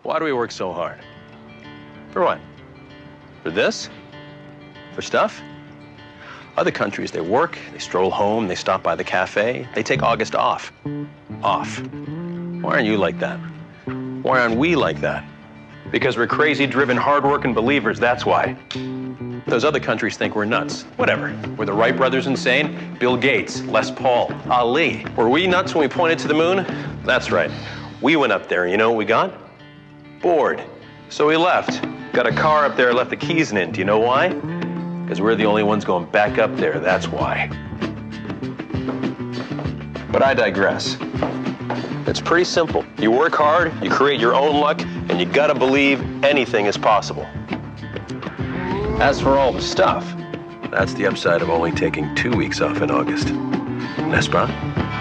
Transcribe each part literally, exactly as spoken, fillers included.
Why do we work so hard? For what? For this? For stuff? Other countries, they work, they stroll home, they stop by the cafe, they take August off. Off. Why aren't you like that? Why aren't we like that? Because we're crazy, driven, hard-working believers, that's why. Those other countries think we're nuts. Whatever. Were the Wright brothers insane? Bill Gates, Les Paul, Ali. Were we nuts when we pointed to the moon? That's right. We went up there, and you know what we got? Bored. So we left. Got a car up there, left the keys in it. Do you know why? Because we're the only ones going back up there, that's why. But I digress. It's pretty simple. You work hard, you create your own luck, and you gotta believe anything is possible. As for all the stuff, that's the upside of only taking two weeks off in August. N'est-ce pas?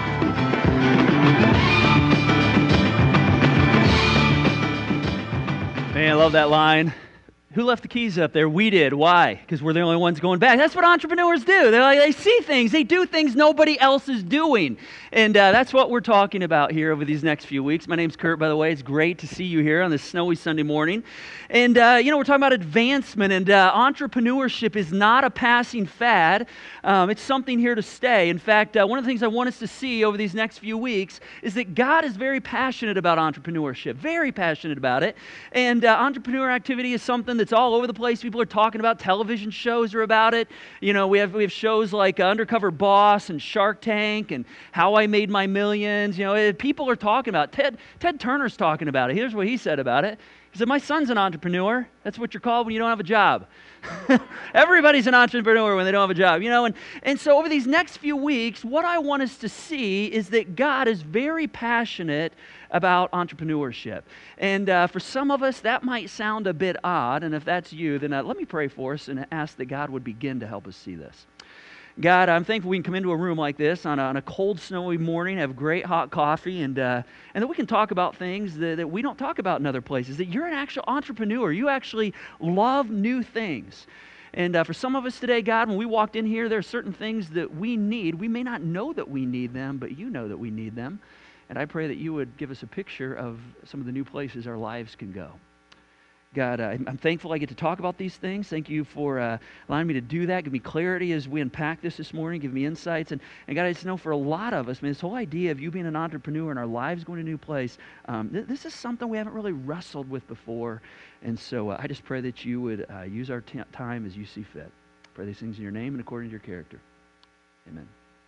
Man, I love that line. Who left the keys up there? We did. Why? Because we're the only ones going back. That's what entrepreneurs do. They're like, they see things. They do things nobody else is doing. And uh, that's what we're talking about here over these next few weeks. My name's Kurt, by the way. It's great to see you here on this snowy Sunday morning. And, uh, you know, we're talking about advancement, and uh, entrepreneurship is not a passing fad. Um, it's something here to stay. In fact, uh, one of the things I want us to see over these next few weeks is that God is very passionate about entrepreneurship, very passionate about it. And uh, entrepreneur activity is something that's all over the place. People are talking about. Television shows are about it. You know, we have we have shows like uh, Undercover Boss and Shark Tank and How I Made My Millions. You know, it, people are talking about it. Ted Ted Turner's talking about it. Here's what he said about it. He said, "My son's an entrepreneur. That's what you're called when you don't have a job." Everybody's an entrepreneur when they don't have a job, you know. And, and so over these next few weeks, what I want us to see is that God is very passionate about entrepreneurship. And uh, for some of us, that might sound a bit odd. And if that's you, then uh, let me pray for us and ask that God would begin to help us see this. God, I'm thankful we can come into a room like this on a, on a cold, snowy morning, have great hot coffee, and uh, and that we can talk about things that, that we don't talk about in other places, that you're an actual entrepreneur. You actually love new things. And uh, for some of us today, God, when we walked in here, there are certain things that we need. We may not know that we need them, but you know that we need them. And I pray that you would give us a picture of some of the new places our lives can go. God, uh, I'm thankful I get to talk about these things. Thank you for uh, allowing me to do that. Give me clarity as we unpack this this morning. Give me insights. And, and God, I just know for a lot of us, man, this whole idea of you being an entrepreneur and our lives going to a new place, um, th- this is something we haven't really wrestled with before. And so uh, I just pray that you would uh, use our t- time as you see fit. Pray these things in your name and according to your character. Amen.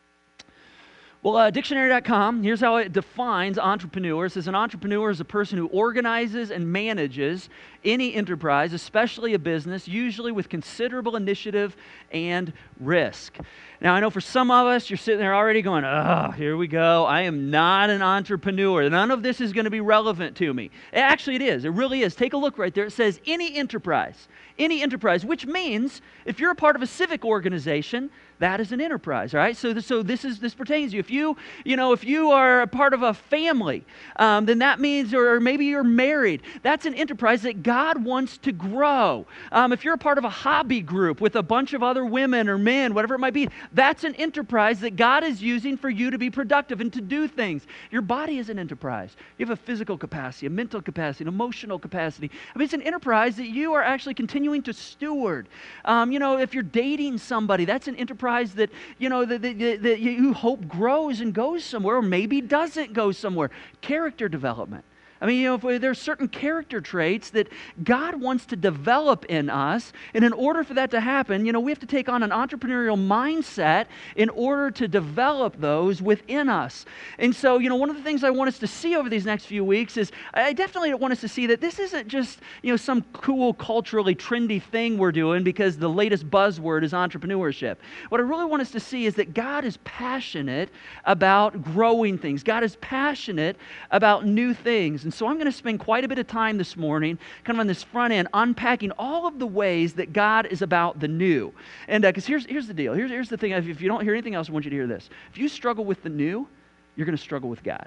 Well, uh, dictionary dot com, here's how it defines entrepreneur. It says an entrepreneur is a person who organizes and manages any enterprise, especially a business, usually with considerable initiative and risk. Now, I know for some of us, you're sitting there already going, oh, here we go. I am not an entrepreneur. None of this is going to be relevant to me. Actually, it is. It really is. Take a look right there. It says any enterprise. Any enterprise, which means if you're a part of a civic organization, that is an enterprise, all right? So, this, so this is this pertains to you. If you, you know, if you are a part of a family, um, then that means, or, or maybe you're married, that's an enterprise that God wants to grow. Um, if you're a part of a hobby group with a bunch of other women or men, whatever it might be, that's an enterprise that God is using for you to be productive and to do things. Your body is an enterprise. You have a physical capacity, a mental capacity, an emotional capacity. I mean, it's an enterprise that you are actually continuing to steward. Um, you know, if you're dating somebody, that's an enterprise that, you know, that, that, that you hope grows and goes somewhere, or maybe doesn't go somewhere. Character development. I mean, you know, if we, there are certain character traits that God wants to develop in us, and in order for that to happen, you know, we have to take on an entrepreneurial mindset in order to develop those within us. And so, you know, one of the things I want us to see over these next few weeks is I definitely want us to see that this isn't just, you know, some cool, culturally trendy thing we're doing because the latest buzzword is entrepreneurship. What I really want us to see is that God is passionate about growing things. God is passionate about new things. And so I'm going to spend quite a bit of time this morning, kind of on this front end, unpacking all of the ways that God is about the new. And because uh, here's, here's the deal. Here's, here's the thing. If you don't hear anything else, I want you to hear this. If you struggle with the new, you're going to struggle with God.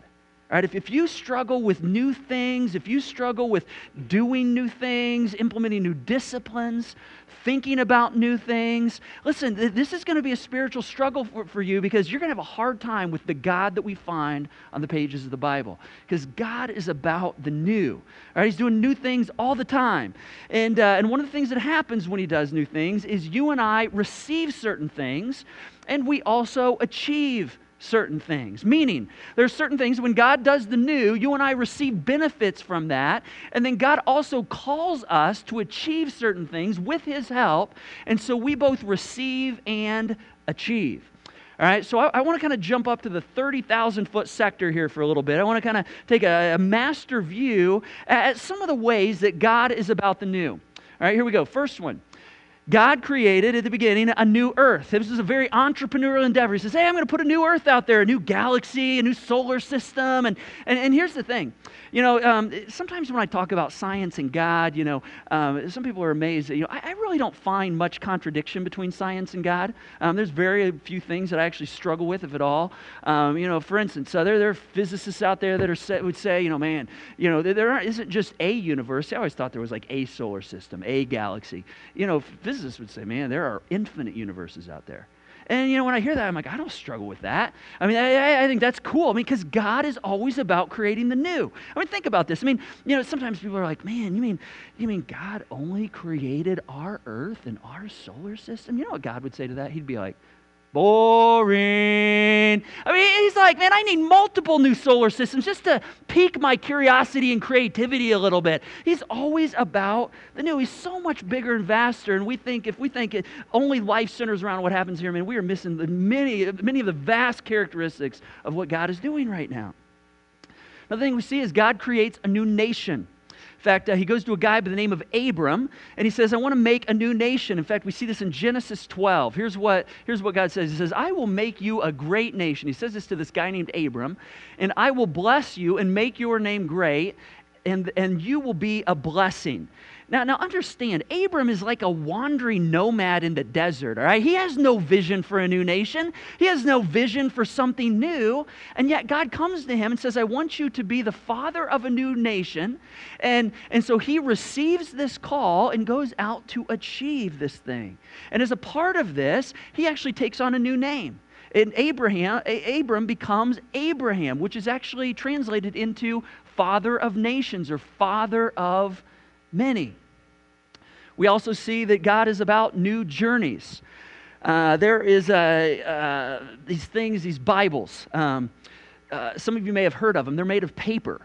All right, if, if you struggle with new things, if you struggle with doing new things, implementing new disciplines, thinking about new things, listen, th- this is going to be a spiritual struggle for, for you because you're going to have a hard time with the God that we find on the pages of the Bible. Because God is about the new. All right, He's doing new things all the time. And, uh, and one of the things that happens when He does new things is you and I receive certain things and we also achieve certain things. Meaning, there's certain things when God does the new, you and I receive benefits from that, and then God also calls us to achieve certain things with His help, and so we both receive and achieve. All right, so I, I want to kind of jump up to the thirty thousand foot sector here for a little bit. I want to kind of take a, a master view at some of the ways that God is about the new. All right, here we go. First one. God created at the beginning a new earth. This is a very entrepreneurial endeavor. He says, hey, I'm going to put a new earth out there, a new galaxy, a new solar system. And, and, and here's the thing. You know, um, sometimes when I talk about science and God, you know, um, some people are amazed that, you know, I, I really don't find much contradiction between science and God. Um, there's very few things that I actually struggle with, if at all. Um, you know, for instance, uh, there, there are physicists out there that are say, would say, you know, man, you know, there, there isn't just a universe. I always thought there was like a solar system, a galaxy. You know, physicists would say, man, there are infinite universes out there. And, you know, when I hear that, I'm like, I don't struggle with that. I mean, I, I think that's cool. I mean, because God is always about creating the new. I mean, think about this. I mean, you know, sometimes people are like, man, you mean, you mean God only created our earth and our solar system? You know what God would say to that? He'd be like, boring. I mean, he's like, man, I need multiple new solar systems just to pique my curiosity and creativity a little bit. He's always about the new. He's so much bigger and vaster, and we think, if we think it, only life centers around what happens here, man, we are missing the many, many of the vast characteristics of what God is doing right now. Another thing we see is God creates a new nation. In fact, uh, he goes to a guy by the name of Abram, and he says, I want to make a new nation. In fact, we see this in Genesis twelve. Here's what, here's what God says. He says, I will make you a great nation. He says this to this guy named Abram, and I will bless you and make your name great, and, and you will be a blessing. Now, now understand, Abram is like a wandering nomad in the desert, all right? He has no vision for a new nation. He has no vision for something new. And yet God comes to him and says, I want you to be the father of a new nation. And, and so he receives this call and goes out to achieve this thing. And as a part of this, he actually takes on a new name. And Abraham, Abram becomes Abraham, which is actually translated into father of nations or father of many. We also see that God is about new journeys. Uh, there is a, uh, these things, these Bibles. Um, uh, some of you may have heard of them. They're made of paper.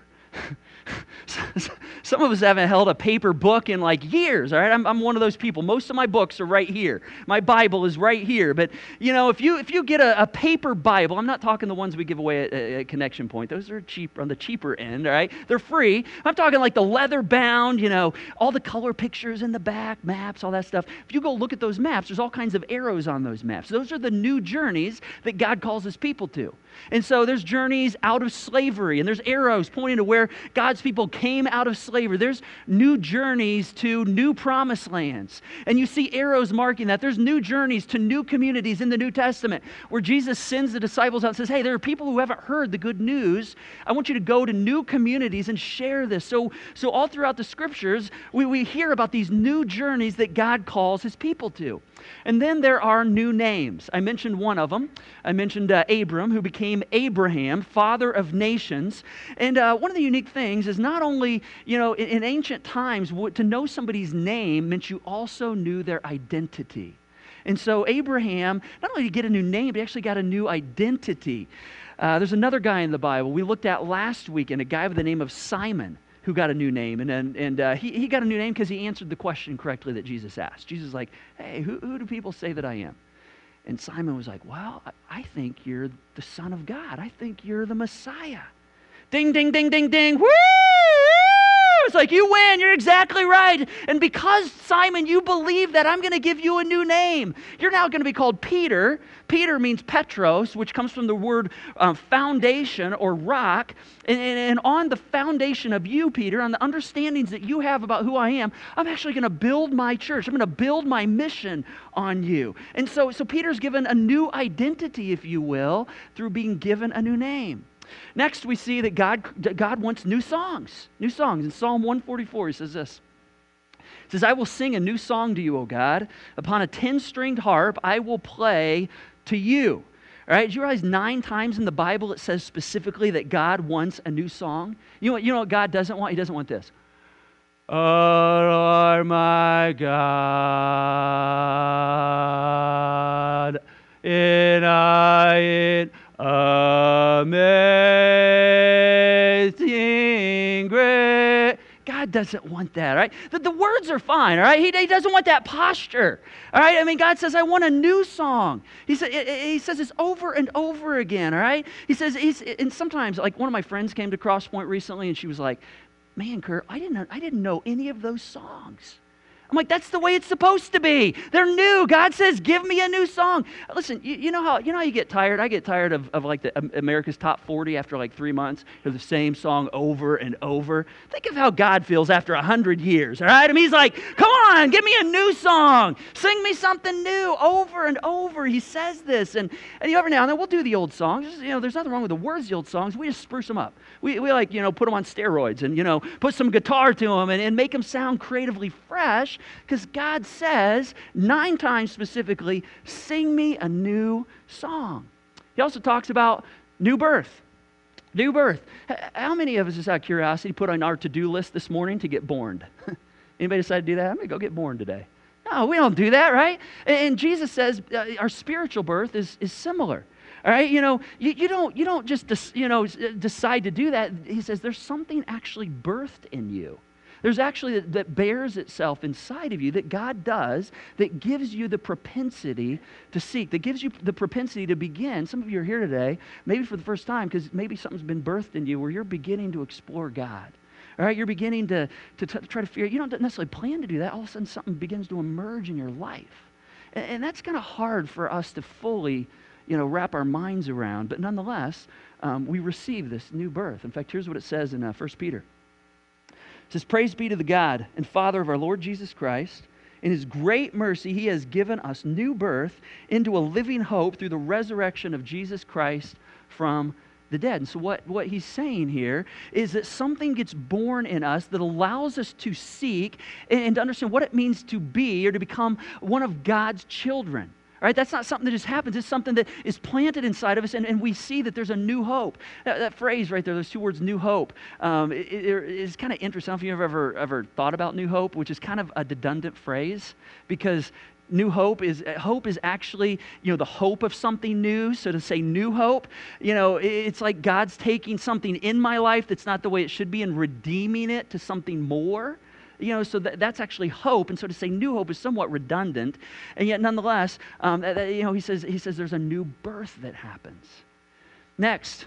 Some of us haven't held a paper book in like years, all right? I'm, I'm one of those people. Most of my books are right here. My Bible is right here. But, you know, if you if you get a, a paper Bible, I'm not talking the ones we give away at, at Connection Point. Those are cheap, on the cheaper end, all right? They're free. I'm talking like the leather-bound, you know, all the color pictures in the back, maps, all that stuff. If you go look at those maps, there's all kinds of arrows on those maps. Those are the new journeys that God calls His people to. And so there's journeys out of slavery, and there's arrows pointing to where God's people came out of slavery. There's new journeys to new promised lands. And you see arrows marking that. There's new journeys to new communities in the New Testament where Jesus sends the disciples out and says, hey, there are people who haven't heard the good news. I want you to go to new communities and share this. So, so all throughout the scriptures, we, we hear about these new journeys that God calls His people to. And then there are new names. I mentioned one of them. I mentioned uh, Abram, who became Abraham, father of nations. And uh, one of the unique things is not only, you know, in, in ancient times, to know somebody's name meant you also knew their identity. And so Abraham, not only did he get a new name, but he actually got a new identity. Uh, there's another guy in the Bible we looked at last week, and a guy by the name of Simon, who got a new name. And and, and uh, he, he got a new name because he answered the question correctly that Jesus asked. Jesus was like, hey, who, who do people say that I am? And Simon was like, well, I, I think you're the Son of God. I think you're the Messiah. Ding, ding, ding, ding, ding. Woo! It's like, you win. You're exactly right. And because, Simon, you believe that, I'm going to give you a new name. You're now going to be called Peter. Peter means Petros, which comes from the word uh, foundation or rock. And, and, and on the foundation of you, Peter, on the understandings that you have about who I am, I'm actually going to build my church. I'm going to build my mission on you. And so, so Peter's given a new identity, if you will, through being given a new name. Next, we see that God, that God wants new songs. New songs. In Psalm one forty-four, he says this. He says, I will sing a new song to you, O God. Upon a ten-stringed harp, I will play to you. All right, do you realize nine times in the Bible it says specifically that God wants a new song? You know what, you know what God doesn't want? He doesn't want this. Oh, Lord my God, and I in amazing grace. God doesn't want that, all right? The, the words are fine, all right? He, he doesn't want that posture, all right? I mean, God says, I want a new song. He, sa- he says this over and over again, all right? He says, he's, and sometimes, like one of my friends came to Cross Point recently, and she was like, man, Kurt, I didn't know, I didn't know any of those songs. I'm like, that's the way it's supposed to be. They're new. God says, give me a new song. Listen, you, you know how you know how you get tired? I get tired of, of like the um, America's Top forty after like three months of the same song over and over. Think of how God feels after a hundred years, all right? I mean, he's like, come on, give me a new song. Sing me something new over and over. He says this. And, and every now and then we'll do the old songs. Just, you know, there's nothing wrong with the words of the old songs. We just spruce them up. We, we like, you know, put them on steroids and, you know, put some guitar to them and, and make them sound creatively fresh. Because God says, nine times specifically, sing me a new song. He also talks about new birth. New birth. How many of us, just out of curiosity, put on our to-do list this morning to get born? Anybody decide to do that? I'm going to go get born today. No, we don't do that, right? And Jesus says uh, our spiritual birth is, is similar. All right, you know, you, you don't you don't just des- you know decide to do that. He says there's something actually birthed in you. There's actually that, that bears itself inside of you that God does that gives you the propensity to seek, that gives you the propensity to begin. Some of you are here today, maybe for the first time, because maybe something's been birthed in you where you're beginning to explore God. All right, you're beginning to, to t- try to figure, you don't necessarily plan to do that. All of a sudden something begins to emerge in your life. And, and that's kind of hard for us to fully, you know, wrap our minds around. But nonetheless, um, we receive this new birth. In fact, here's what it says in uh, First Peter. It says, praise be to the God and Father of our Lord Jesus Christ. In his great mercy, he has given us new birth into a living hope through the resurrection of Jesus Christ from the dead. And so what, what he's saying here is that something gets born in us that allows us to seek and, and to understand what it means to be or to become one of God's children. All right, that's not something that just happens. It's something that is planted inside of us, and, and we see that there's a new hope. That, that phrase right there, those two words, new hope, um, it, it is kind of interesting. I don't know if you've ever, ever thought about new hope, which is kind of a redundant phrase, because new hope is hope is actually, you know, the hope of something new. So to say new hope, you know, it's like God's taking something in my life that's not the way it should be and redeeming it to something more. You know, so that, that's actually hope, and so to say new hope is somewhat redundant, and yet nonetheless, um, that, that, you know, he says he says there's a new birth that happens. Next,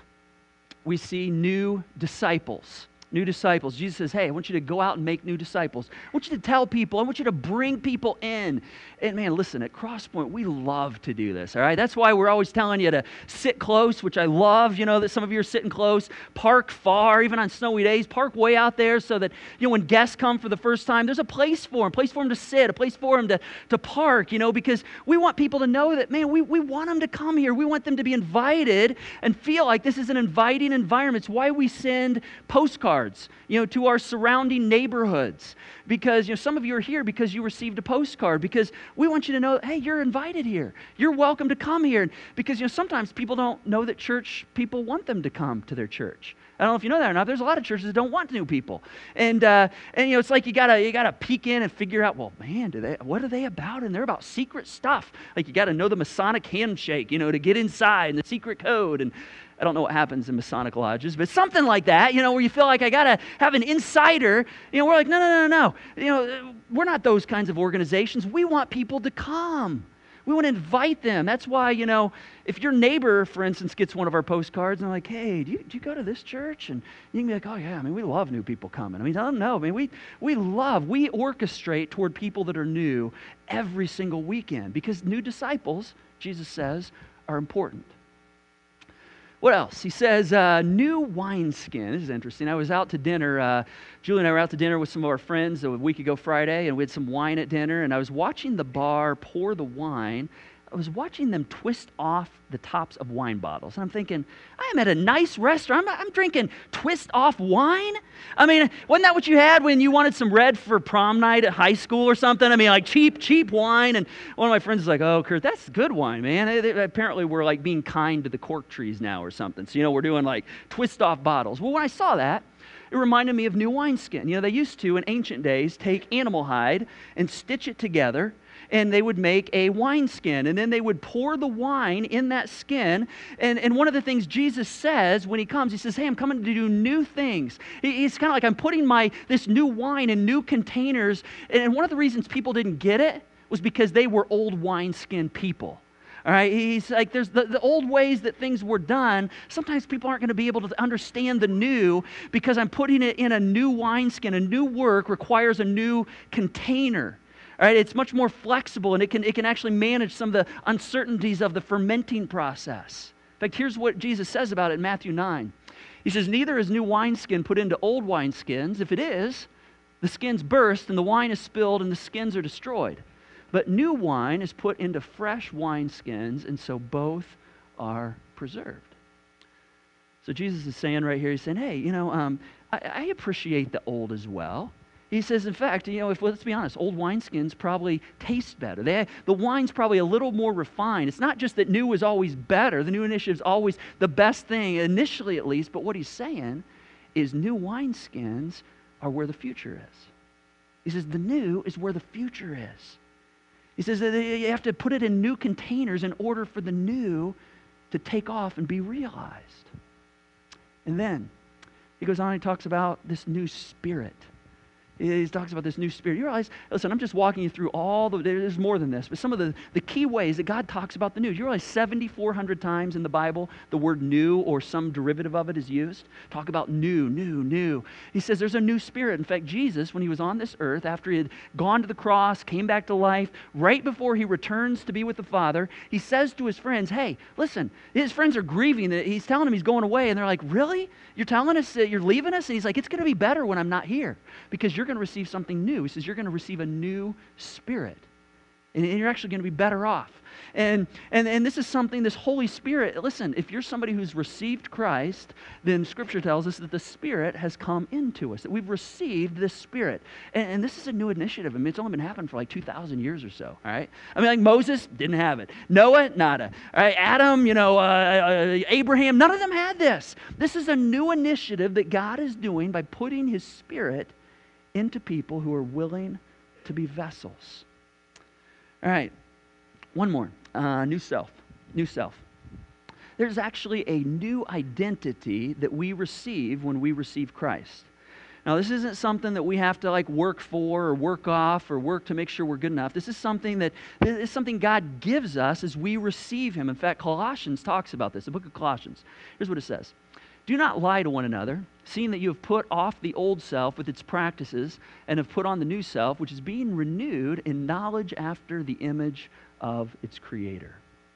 we see new disciples. New disciples. Jesus says, hey, I want you to go out and make new disciples. I want you to tell people. I want you to bring people in. And man, listen, at Crosspoint, we love to do this, all right? That's why we're always telling you to sit close, which I love, you know, that some of you are sitting close. Park far, even on snowy days. Park way out there so that, you know, when guests come for the first time, there's a place for them, a place for them to sit, a place for them to, to park, you know, because we want people to know that, man, we, we want them to come here. We want them to be invited and feel like this is an inviting environment. It's why we send postcards, you know, to our surrounding neighborhoods, because, you know, some of you are here because you received a postcard, because we want you to know, hey, you're invited here. You're welcome to come here, because, you know, sometimes people don't know that church people want them to come to their church. I don't know if you know that or not. There's a lot of churches that don't want new people, and uh, and you know, it's like you gotta you gotta peek in and figure out, well, man, do they what are they about? And they're about secret stuff. Like you got to know the Masonic handshake, you know, to get inside, and the secret code. And I don't know what happens in Masonic lodges, but something like that, you know, where you feel like I got to have an insider. You know, we're like, no, no, no, no. You know, we're not those kinds of organizations. We want people to come. We want to invite them. That's why, you know, if your neighbor, for instance, gets one of our postcards and they're like, hey, do you, do you go to this church? And you can be like, oh, yeah, I mean, we love new people coming. I mean, I don't know. I mean, we, we love, we orchestrate toward people that are new every single weekend, because new disciples, Jesus says, are important. What else? He says, uh, new wineskin. This is interesting. I was out to dinner. Uh, Julie and I were out to dinner with some of our friends a week ago Friday, and we had some wine at dinner, and I was watching the bar pour the wine. I was watching them twist off the tops of wine bottles. And I'm thinking, I'm at a nice restaurant. I'm, I'm drinking twist off wine? I mean, wasn't that what you had when you wanted some red for prom night at high school or something? I mean, like cheap, cheap wine. And one of my friends is like, oh, Kurt, that's good wine, man. They, they, apparently we're like being kind to the cork trees now or something. So, you know, we're doing like twist off bottles. Well, when I saw that, it reminded me of new wineskin. You know, they used to, in ancient days, take animal hide and stitch it together, and they would make a wineskin, and then they would pour the wine in that skin. And, and one of the things Jesus says when he comes, he says, hey, I'm coming to do new things. He, he's kind of like, I'm putting my this new wine in new containers. And one of the reasons people didn't get it was because they were old wineskin people. All right, he's like, there's the, the old ways that things were done. Sometimes people aren't going to be able to understand the new because I'm putting it in a new wineskin. A new work requires a new container. All right, it's much more flexible, and it can, it can actually manage some of the uncertainties of the fermenting process. In fact, here's what Jesus says about it in Matthew nine. He says, neither is new wineskin put into old wineskins. If it is, the skins burst, and the wine is spilled, and the skins are destroyed. But new wine is put into fresh wineskins, and so both are preserved. So Jesus is saying right here, he's saying, hey, you know, um, I, I appreciate the old as well. He says, in fact, you know, if let's be honest, old wineskins probably taste better. They, the wine's probably a little more refined. It's not just that new is always better. The new initiative is always the best thing, initially at least. But what he's saying is new wineskins are where the future is. He says the new is where the future is. He says that you have to put it in new containers in order for the new to take off and be realized. And then he goes on and he talks about this new spirit. He talks about this new spirit. You realize, listen, I'm just walking you through all the, there's more than this, but some of the, the key ways that God talks about the new. You realize seventy-four hundred times in the Bible, the word new or some derivative of it is used. Talk about new, new, new. He says there's a new spirit. In fact, Jesus, when he was on this earth, after he had gone to the cross, came back to life, right before he returns to be with the Father, he says to his friends, hey, listen, his friends are grieving. That he's telling them he's going away, and they're like, really? You're telling us that you're leaving us? And he's like, it's going to be better when I'm not here, because you're going to receive something new. He says you're going to receive a new spirit, and you're actually going to be better off. And, and and this is something, this Holy Spirit, listen, if you're somebody who's received Christ, then Scripture tells us that the Spirit has come into us, that we've received this Spirit. And, and this is a new initiative. I mean, it's only been happening for like two thousand years or so, all right? I mean, like Moses didn't have it. Noah, nada. All right, Adam, you know, uh, uh, Abraham, none of them had this. This is a new initiative that God is doing by putting His Spirit into people who are willing to be vessels. All right, one more. Uh, new self. New self. There's actually a new identity that we receive when we receive Christ. Now, this isn't something that we have to like work for or work off or work to make sure we're good enough. This is something that this is something God gives us as we receive Him. In fact, Colossians talks about this, the book of Colossians. Here's what it says. Do not lie to one another, seeing that you have put off the old self with its practices and have put on the new self, which is being renewed in knowledge after the image of its creator.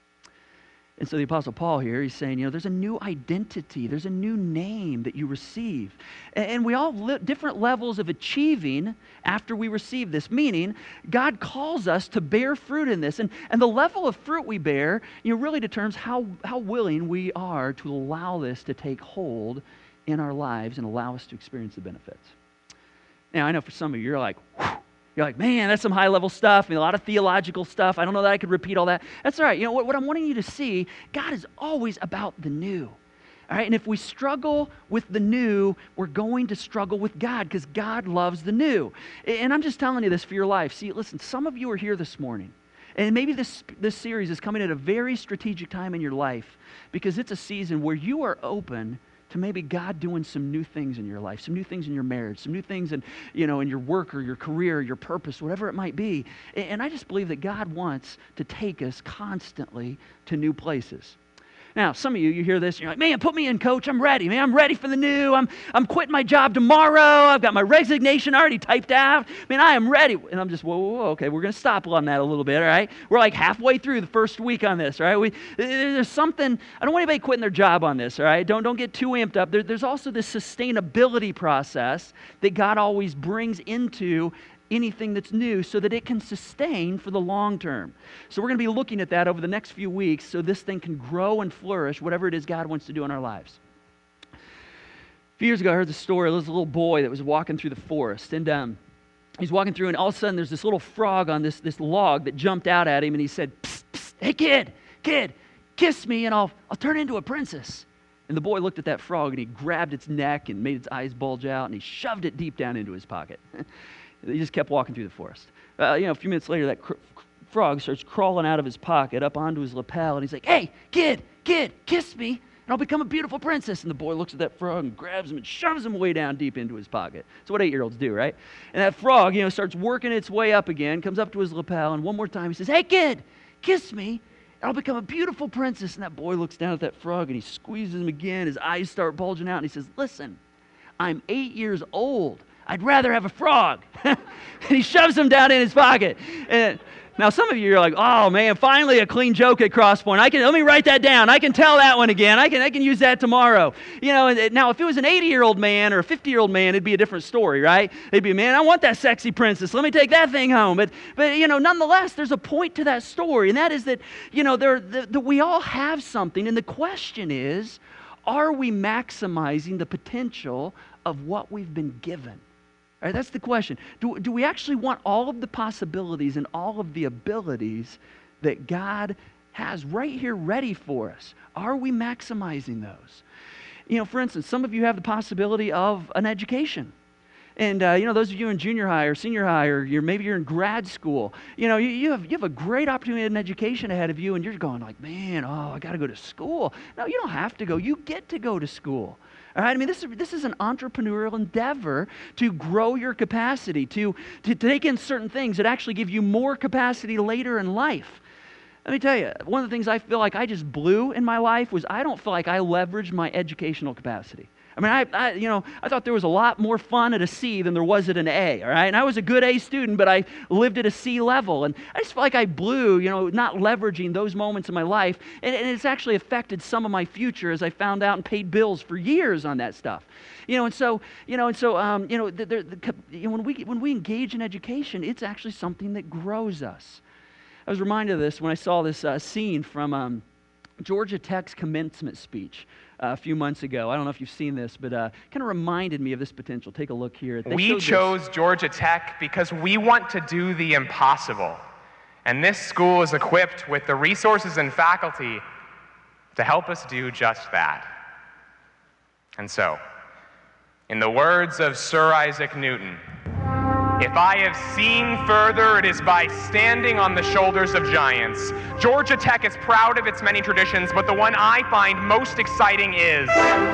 And so the Apostle Paul here, he's saying, you know, there's a new identity, there's a new name that you receive. And we all have different levels of achieving after we receive this, meaning God calls us to bear fruit in this. And, and the level of fruit we bear, you know, really determines how, how willing we are to allow this to take hold in our lives and allow us to experience the benefits. Now, I know for some of you, you're like, whew, you're like, man, that's some high-level stuff, I mean, a lot of theological stuff. I don't know that I could repeat all that. That's all right. You know, what, what I'm wanting you to see, God is always about the new. All right, and if we struggle with the new, we're going to struggle with God because God loves the new. And I'm just telling you this for your life. See, listen, some of you are here this morning, and maybe this, this series is coming at a very strategic time in your life because it's a season where you are open to maybe God doing some new things in your life, some new things in your marriage, some new things in, you know, in your work or your career, your purpose, whatever it might be. And I just believe that God wants to take us constantly to new places. Now, some of you, you hear this, and you're like, man, put me in, coach. I'm ready, man. I'm ready for the new. I'm I'm quitting my job tomorrow. I've got my resignation already typed out. Man, I am ready. And I'm just, whoa, whoa, whoa, okay, we're going to stop on that a little bit, all right? We're like halfway through the first week on this, all right? We, there's something, I don't want anybody quitting their job on this, all right? Don't, don't get too amped up. There, there's also this sustainability process that God always brings into anything that's new so that it can sustain for the long term. So we're going to be looking at that over the next few weeks so this thing can grow and flourish, whatever it is God wants to do in our lives. A few years ago, I heard the story. There was a little boy that was walking through the forest, and um, he's walking through, and all of a sudden there's this little frog on this, this log that jumped out at him, and he said, psst, psst, hey kid, kid, kiss me and I'll, I'll turn into a princess. And the boy looked at that frog, and he grabbed its neck and made its eyes bulge out, and he shoved it deep down into his pocket. He just kept walking through the forest. Uh, you know, a few minutes later, that cr- frog starts crawling out of his pocket up onto his lapel, and he's like, hey, kid, kid, kiss me, and I'll become a beautiful princess. And the boy looks at that frog and grabs him and shoves him way down deep into his pocket. That's what eight-year-olds do, right? And that frog, you know, starts working its way up again, comes up to his lapel, and one more time he says, hey, kid, kiss me, and I'll become a beautiful princess. And that boy looks down at that frog, and he squeezes him again. His eyes start bulging out, and he says, listen, I'm eight years old. I'd rather have a frog. And he shoves him down in his pocket. And now some of you are like, oh man, finally a clean joke at Crosspoint. I can let me write that down. I can tell that one again. I can I can use that tomorrow. You know, now if it was an eighty-year-old man or a fifty-year-old man, it'd be a different story, right? It'd be, man, I want that sexy princess. Let me take that thing home. But but you know, nonetheless, there's a point to that story, and that is that, you know, there the, the, we all have something, and the question is, are we maximizing the potential of what we've been given? All right, that's the question. Do, do we actually want all of the possibilities and all of the abilities that God has right here ready for us? Are we maximizing those? You know, for instance, some of you have the possibility of an education. And, uh, you know, those of you in junior high or senior high, or you're, maybe you're in grad school, you know, you, you, have, you have a great opportunity in education ahead of you, and you're going like, man, oh, I got to go to school. No, you don't have to go. You get to go to school. All right, I mean, this is, this is an entrepreneurial endeavor to grow your capacity, to, to take in certain things that actually give you more capacity later in life. Let me tell you, one of the things I feel like I just blew in my life was I don't feel like I leveraged my educational capacity. I mean, I, I, you know, I thought there was a lot more fun at a C than there was at an A, all right? And I was a good A student, but I lived at a C level. And I just felt like I blew, you know, not leveraging those moments in my life. And, and it's actually affected some of my future as I found out and paid bills for years on that stuff. You know, and so, you know, and so, um, you know, the, the, the, you know, when we when we engage in education, it's actually something that grows us. I was reminded of this when I saw this uh, scene from um, Georgia Tech's commencement speech Uh, a few months ago. I don't know if you've seen this, but uh, kind of reminded me of this potential. Take a look here. They we chose this. Georgia Tech because we want to do the impossible. And this school is equipped with the resources and faculty to help us do just that. And so, in the words of Sir Isaac Newton, if I have seen further, it is by standing on the shoulders of giants. Georgia Tech is proud of its many traditions, but the one I find most exciting is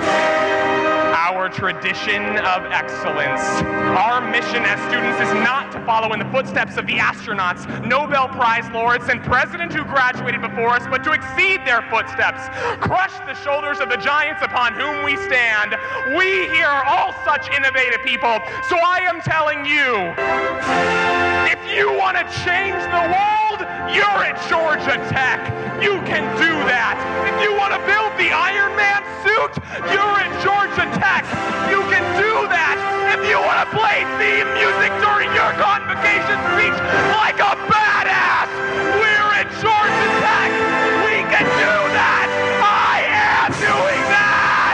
our tradition of excellence. Our mission as students is not to follow in the footsteps of the astronauts, Nobel Prize laureates, and presidents who graduated before us, but to exceed their footsteps, crush the shoulders of the giants upon whom we stand. We here are all such innovative people, so I am telling you, if you want to change the world, you're at Georgia Tech. You can do that. If you want to build the Iron Man suit, you're at Georgia Tech. You can do that. If you want to play theme music during your convocation speech like a badass, we're at Georgia Tech. We can do that. I am doing that.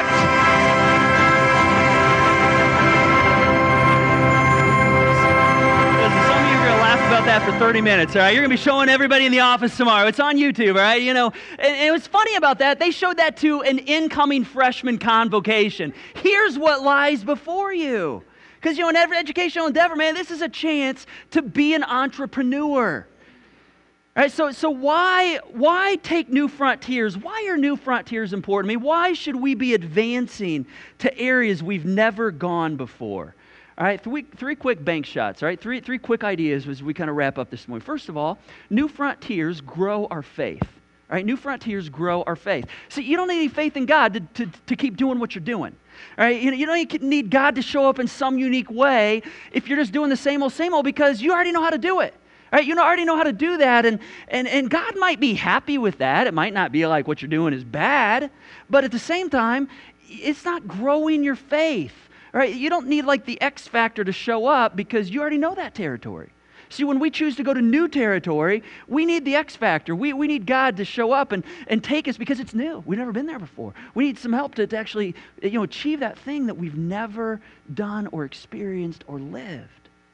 About that for thirty minutes, all right? You're going to be showing everybody in the office tomorrow. It's on YouTube, all right? You know, and, and what's funny about that, they showed that to an incoming freshman convocation. Here's what lies before you. Because, you know, in every educational endeavor, man, this is a chance to be an entrepreneur. All right, so so why, why take new frontiers? Why are new frontiers important? I mean, why should we be advancing to areas we've never gone before? All right, three, three quick bank shots, all right? Three, three quick ideas as we kind of wrap up this morning. First of all, new frontiers grow our faith. All right, new frontiers grow our faith. See, you don't need any faith in God to, to, to keep doing what you're doing. All right, you, you don't need God to show up in some unique way if you're just doing the same old, same old, because you already know how to do it. All right, you already know how to do that, and, and, and God might be happy with that. It might not be like what you're doing is bad, but at the same time, it's not growing your faith. right? You don't need like the X factor to show up because you already know that territory. See, when we choose to go to new territory, we need the X factor. We, we need God to show up and, and take us because it's new. We've never been there before. We need some help to, to actually you know, achieve that thing that we've never done or experienced or lived.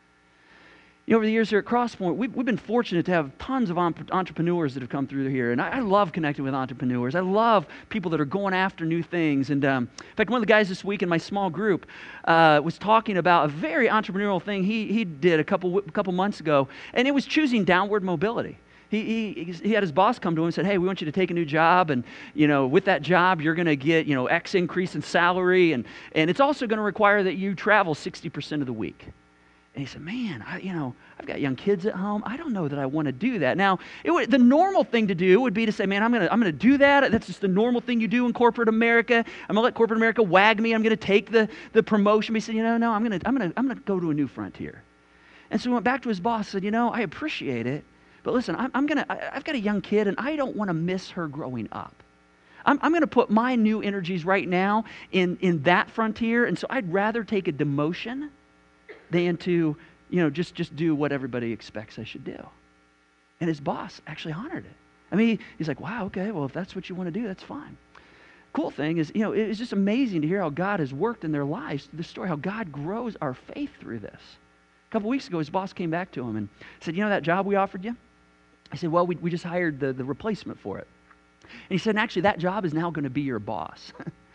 You know, over the years here at Crosspoint, we've, we've been fortunate to have tons of entrepreneurs that have come through here. And I, I love connecting with entrepreneurs. I love people that are going after new things. And um, in fact, one of the guys this week in my small group uh, was talking about a very entrepreneurial thing he, he did a couple, a couple months ago. And it was choosing downward mobility. He, he, he had his boss come to him and said, hey, we want you to take a new job. And, you know, with that job, you're going to get, you know, X increase in salary. And, and it's also going to require that you travel sixty percent of the week. And he said, man, I, you know, I've got young kids at home. I don't know that I want to do that. Now, it would, the normal thing to do would be to say, man, I'm going to I'm going to do that. That's just the normal thing you do in corporate America. I'm going to let corporate America wag me. I'm going to take the, the promotion. But he said, you know, no, I'm going to I'm going to I'm going to go to a new frontier. And so he went back to his boss and said, you know, I appreciate it, but listen, I'm, I'm going to I've got a young kid and I don't want to miss her growing up. I'm, I'm going to put my new energies right now in in that frontier, and so I'd rather take a demotion than to, you know, just, just do what everybody expects I should do. And his boss actually honored it. I mean, he's like, wow, okay, well, if that's what you want to do, that's fine. Cool thing is, you know, it's just amazing to hear how God has worked in their lives, the story, how God grows our faith through this. A couple weeks ago, his boss came back to him and said, you know that job we offered you? He said, well, we, we just hired the, the replacement for it. And he said, and actually, that job is now going to be your boss.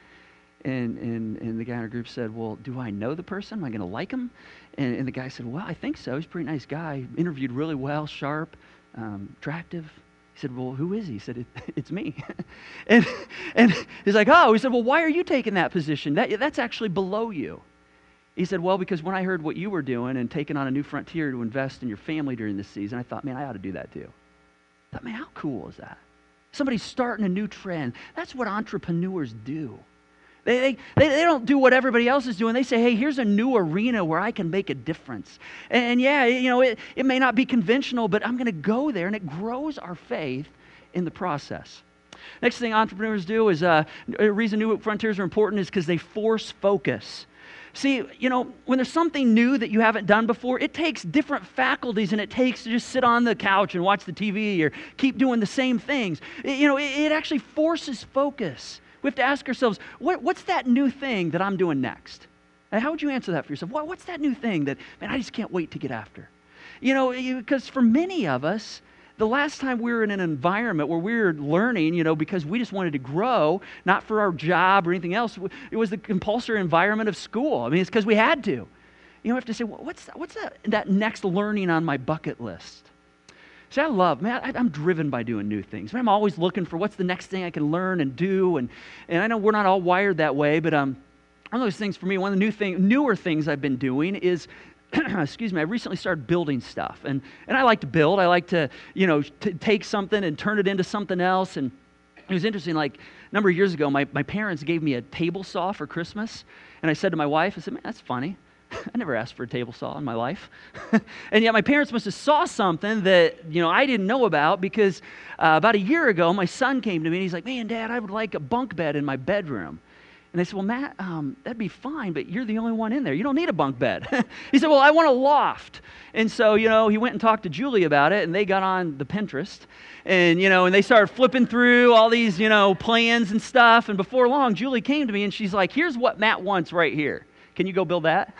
And, and and the guy in our group said, well, do I know the person? Am I going to like him? And, and the guy said, well, I think so. He's a pretty nice guy. Interviewed really well, sharp, um, attractive. He said, well, who is he? He said, it, it's me. and and he's like, oh. He said, well, why are you taking that position? That That's actually below you. He said, well, because when I heard what you were doing and taking on a new frontier to invest in your family during this season, I thought, man, I ought to do that too. I thought, man, how cool is that? Somebody's starting a new trend. That's what entrepreneurs do. They, they, they don't do what everybody else is doing. They say, hey, here's a new arena where I can make a difference. And, and yeah, you know, it, it may not be conventional, but I'm going to go there, and it grows our faith in the process. Next thing entrepreneurs do is, uh, a reason new frontiers are important is because they force focus. See, you know, when there's something new that you haven't done before, it takes different faculties than it takes to just sit on the couch and watch the T V or keep doing the same things. It, you know, it, it actually forces focus. We have to ask ourselves, what, what's that new thing that I'm doing next? And how would you answer that for yourself? What, what's that new thing that, man, I just can't wait to get after? You know, because for many of us, the last time we were in an environment where we were learning, you know, because we just wanted to grow, not for our job or anything else, it was the compulsory environment of school. I mean, it's because we had to. You know, we have to say, well, what's, that, what's that, that next learning on my bucket list? See, I love, man, I, I'm driven by doing new things. Man, I'm always looking for what's the next thing I can learn and do. And, and I know we're not all wired that way, but um, one of those things for me, one of the new thing, newer things I've been doing is, excuse me, I recently started building stuff. And, and I like to build. I like to, you know, t- take something and turn it into something else. And it was interesting, like a number of years ago, my, my parents gave me a table saw for Christmas. And I said to my wife, I said, man, that's funny. I never asked for a table saw in my life. And yet my parents must have saw something that, you know, I didn't know about because uh, about a year ago, my son came to me and he's like, man, Dad, I would like a bunk bed in my bedroom. And I said, well, Matt, um, that'd be fine, but you're the only one in there. You don't need a bunk bed. He said, well, I want a loft. And so, you know, he went and talked to Julie about it, and they got on the Pinterest. And, you know, and they started flipping through all these, you know, plans and stuff. And before long, Julie came to me, and she's like, here's what Matt wants right here. Can you go build that?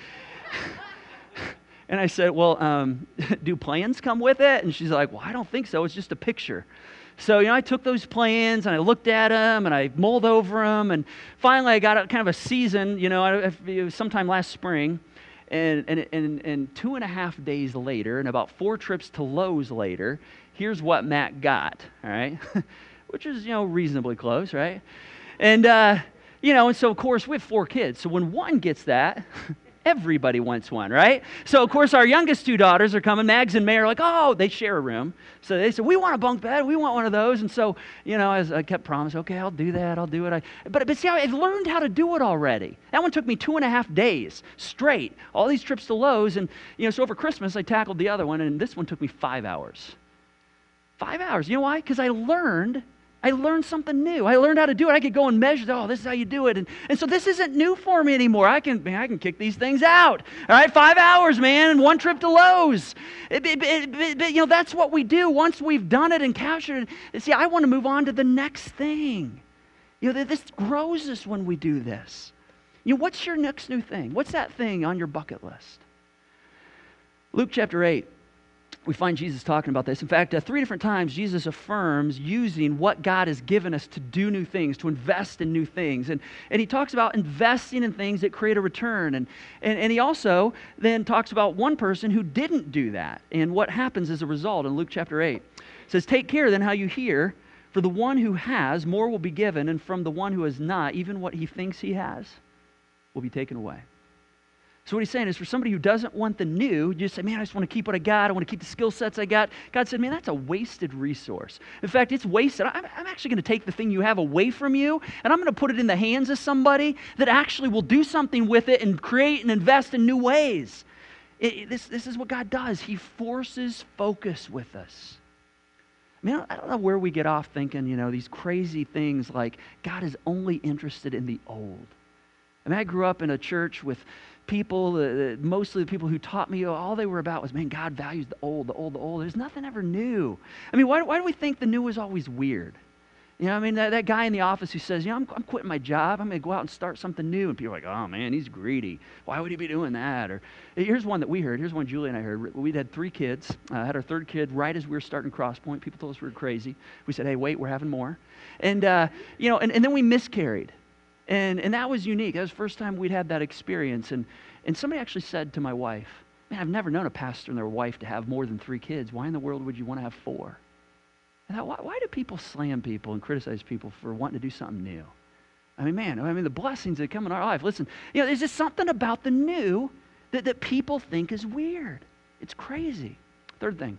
And I said, well, um, do plans come with it? And she's like, well, I don't think so. It's just a picture. So, you know, I took those plans and I looked at them and I mulled over them. And finally, I got a, kind of a season, you know, it was sometime last spring. And, and, and, and two and a half days later, and about four trips to Lowe's later, here's what Matt got, all right? Which is, you know, reasonably close, right? And, uh, you know, and so, of course, we have four kids. So when one gets that, everybody wants one, right? So, of course, our youngest two daughters are coming. Mags and May are like, oh, they share a room. So they said, we want a bunk bed. We want one of those. And so, you know, as I kept promising, okay, I'll do that. I'll do it. I, but, but see, I learned how to do it already. That one took me two and a half days straight. All these trips to Lowe's. And, you know, so over Christmas, I tackled the other one. And this one took me five hours. Five hours. You know why? Because I learned I learned something new. I learned how to do it. I could go and measure, oh, this is how you do it. And, and so this isn't new for me anymore. I can, man, I can kick these things out. All right, five hours, man, and one trip to Lowe's. It, it, it, it, you know, that's what we do once we've done it and captured it. See, I want to move on to the next thing. You know, this grows us when we do this. You know, what's your next new thing? What's that thing on your bucket list? Luke chapter eight. We find Jesus talking about this. In fact, uh, three different times Jesus affirms using what God has given us to do new things, to invest in new things. And, and he talks about investing in things that create a return. And, and, and he also then talks about one person who didn't do that and what happens as a result in Luke chapter eight. It says, take care then how you hear, for the one who has, more will be given, and from the one who has not, even what he thinks he has will be taken away. So what he's saying is for somebody who doesn't want the new, you just say, man, I just want to keep what I got. I want to keep the skill sets I got. God said, man, that's a wasted resource. In fact, it's wasted. I'm, I'm actually going to take the thing you have away from you, and I'm going to put it in the hands of somebody that actually will do something with it and create and invest in new ways. It, it, this, this is what God does. He forces focus with us. I mean, I don't know where we get off thinking, you know, these crazy things like God is only interested in the old. I mean, I grew up in a church with people, uh, mostly the people who taught me, all they were about was, man, God values the old, the old, the old. There's nothing ever new. I mean, why, why do we think the new is always weird? You know, I mean, that, that guy in the office who says, you know, I'm, I'm quitting my job. I'm going to go out and start something new. And people are like, oh, man, he's greedy. Why would he be doing that? Or here's one that we heard. Here's one Julie and I heard. We'd had three kids. Uh, had our third kid right as we were starting Crosspoint. People told us we were crazy. We said, hey, wait, we're having more. And, uh, you know, and, and then we miscarried. And and that was unique. That was the first time we'd had that experience. And, and somebody actually said to my wife, man, I've never known a pastor and their wife to have more than three kids. Why in the world would you want to have four? And I thought, why, why do people slam people and criticize people for wanting to do something new? I mean, man, I mean, the blessings that come in our life. Listen, you know, there's just something about the new that, that people think is weird. It's crazy. Third thing,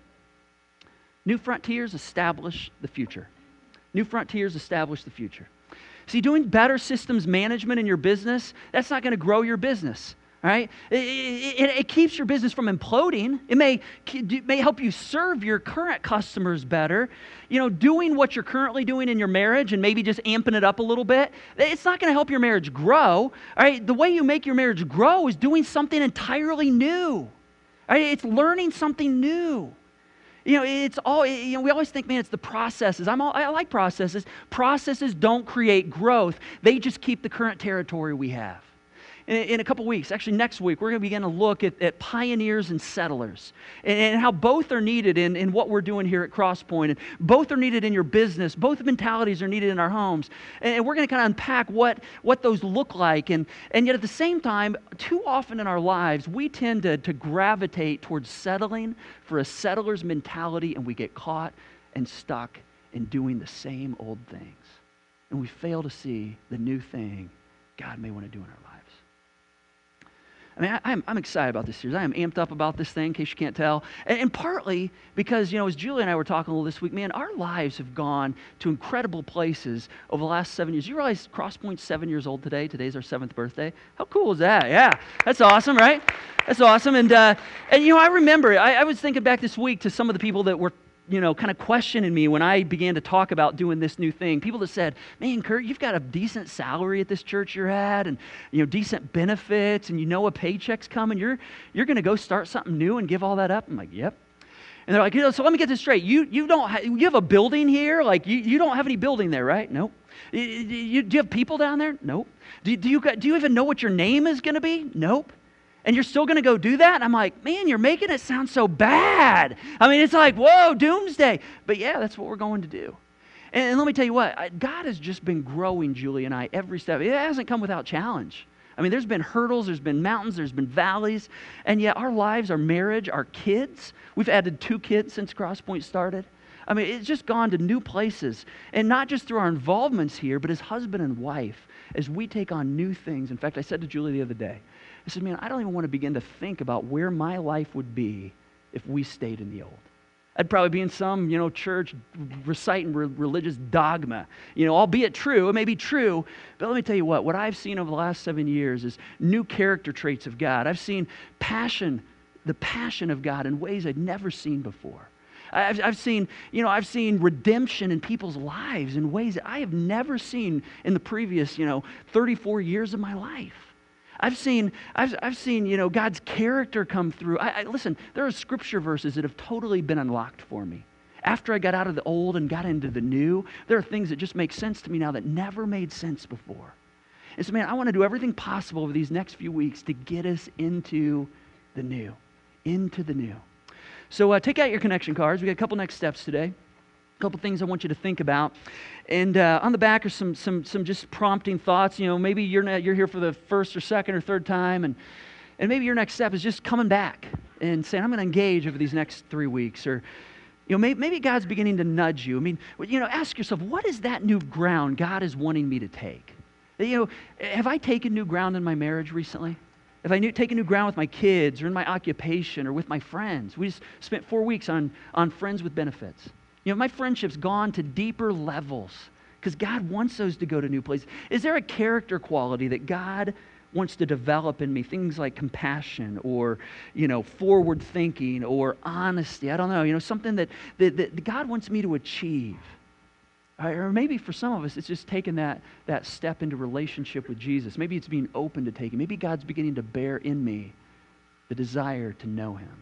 new frontiers establish the future. New frontiers establish the future. See, doing better systems management in your business, that's not going to grow your business, right? It, it, it keeps your business from imploding. It may, it may help you serve your current customers better. You know, doing what you're currently doing in your marriage and maybe just amping it up a little bit, it's not going to help your marriage grow, all right? The way you make your marriage grow is doing something entirely new, all right? It's learning something new. You know, it's all, you know, we always think, man, it's the processes. I'm all, I like processes. Processes don't create growth. They just keep the current territory we have. In, in a couple weeks, actually next week, we're going to begin to look at, at pioneers and settlers and, and how both are needed in, in what we're doing here at Crosspoint. And both are needed in your business. Both mentalities are needed in our homes. And, and we're going to kind of unpack what, what those look like. And, and yet at the same time, too often in our lives, we tend to, to gravitate towards settling for a settler's mentality, and we get caught and stuck in doing the same old things. And we fail to see the new thing God may want to do in our lives. I mean, I, I'm, I'm excited about this series. I am amped up about this thing, in case you can't tell. And, and partly because, you know, as Julie and I were talking a little this week, man, our lives have gone to incredible places over the last seven years. You realize Crosspoint's seven years old today? Today's our seventh birthday. How cool is that? Yeah, that's awesome, right? That's awesome. And, uh, and you know, I remember, I, I was thinking back this week to some of the people that were, you know, kind of questioning me when I began to talk about doing this new thing. People that said, man, Kurt, you've got a decent salary at this church you're at, and, you know, decent benefits, and you know a paycheck's coming. You're you're going to go start something new and give all that up? I'm like, yep. And they're like, you know, so let me get this straight. You you don't ha- you have a building here? Like, you, you don't have any building there, right? Nope. You, you, do you have people down there? Nope. Do, do you do you even know what your name is going to be? Nope. And you're still going to go do that? And I'm like, man, you're making it sound so bad. I mean, it's like, whoa, doomsday. But yeah, that's what we're going to do. And, and let me tell you what, God has just been growing Julie and I every step. It hasn't come without challenge. I mean, there's been hurdles, there's been mountains, there's been valleys. And yet our lives, our marriage, our kids, we've added two kids since Crosspoint started. I mean, it's just gone to new places. And not just through our involvements here, but as husband and wife, as we take on new things. In fact, I said to Julie the other day, I said, man, I don't even want to begin to think about where my life would be if we stayed in the old. I'd probably be in some, you know, church reciting re- religious dogma. You know, albeit true, it may be true, but let me tell you what, what I've seen over the last seven years is new character traits of God. I've seen passion, the passion of God in ways I'd never seen before. I've, I've seen, you know, I've seen redemption in people's lives in ways that I have never seen in the previous, you know, thirty-four years of my life. I've seen, I've, I've seen, you know, God's character come through. I, I, listen, there are scripture verses that have totally been unlocked for me. After I got out of the old and got into the new, there are things that just make sense to me now that never made sense before. And so, man, I want to do everything possible over these next few weeks to get us into the new, into the new. So uh, take out your connection cards. We got a couple next steps today. A couple things I want you to think about. And uh, on the back are some some some just prompting thoughts. You know, maybe you're not, you're here for the first or second or third time, and and maybe your next step is just coming back and saying, I'm going to engage over these next three weeks. Or, you know, maybe, maybe God's beginning to nudge you. I mean, you know, ask yourself, what is that new ground God is wanting me to take? You know, have I taken new ground in my marriage recently? Have I new, taken new ground with my kids or in my occupation or with my friends? We just spent four weeks on, on Friends with Benefits. You know, my friendship's gone to deeper levels because God wants those to go to new places. Is there a character quality that God wants to develop in me? Things like compassion or, you know, forward thinking or honesty. I don't know, you know, something that, that, that God wants me to achieve. Or maybe for some of us, it's just taking that, that step into relationship with Jesus. Maybe it's being open to taking. Maybe God's beginning to bear in me the desire to know Him.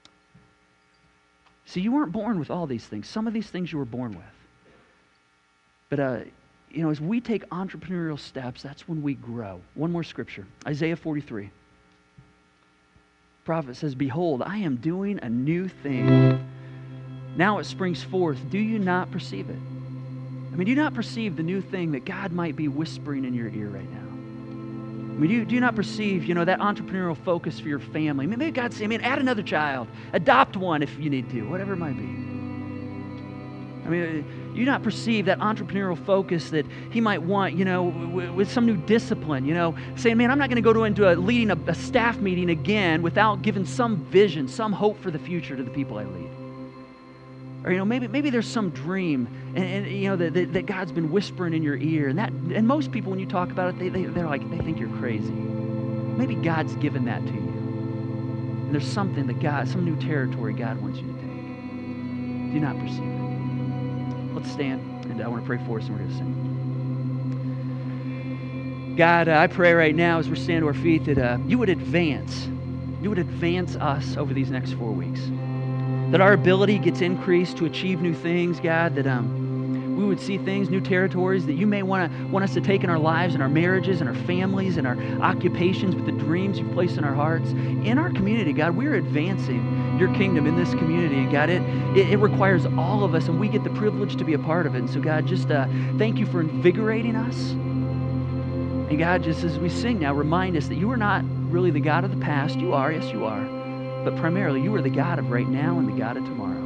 See, you weren't born with all these things. Some of these things you were born with. But, uh, you know, as we take entrepreneurial steps, that's when we grow. One more scripture, Isaiah forty-three. The prophet says, behold, I am doing a new thing. Now it springs forth. Do you not perceive it? I mean, do you not perceive the new thing that God might be whispering in your ear right now? I mean, do you, do you not perceive, you know, that entrepreneurial focus for your family? Maybe God's saying, I mean, add another child. Adopt one if you need to, whatever it might be. I mean, do you not perceive that entrepreneurial focus that He might want, you know, w- with some new discipline, you know, saying, man, I'm not going to go to into a, leading a, a staff meeting again without giving some vision, some hope for the future to the people I lead. Or, you know, maybe maybe there's some dream, and, and you know, that, that, that God's been whispering in your ear. And that, and most people, when you talk about it, they, they, they're like, they think you're crazy. Maybe God's given that to you. And there's something that God, some new territory God wants you to take. Do you not perceive it? Let's stand, and I want to pray for us, and we're going to sing. God, uh, I pray right now as we're standing to our feet that uh, you would advance, you would advance us over these next four weeks. That our ability gets increased to achieve new things, God, that um, we would see things, new territories that you may want to want us to take in our lives, in our marriages, in our families, in our occupations, with the dreams you've placed in our hearts. In our community, God, we're advancing your kingdom in this community. And God, it, it, it requires all of us, and we get the privilege to be a part of it. And so, God, just uh, thank you for invigorating us. And God, just as we sing now, remind us that you are not really the God of the past. You are, yes, you are. But primarily, you are the God of right now and the God of tomorrow.